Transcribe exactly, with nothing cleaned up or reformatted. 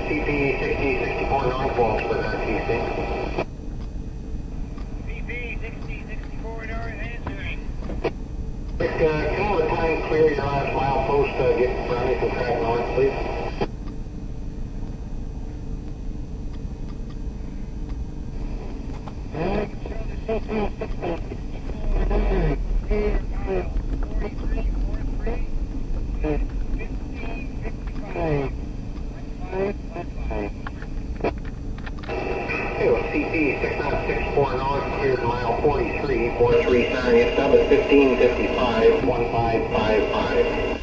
C P sixty sixty-four North Walshburg R T C. C P sixty sixty-four North answering. Rick, uh, can I have a time clear your last mile post, uh, get Brownie from track north, please? Hey, well, C P six nine six four North, cleared mile forty-three, four three, sorry, stop at fifteen fifty-five, one five five five.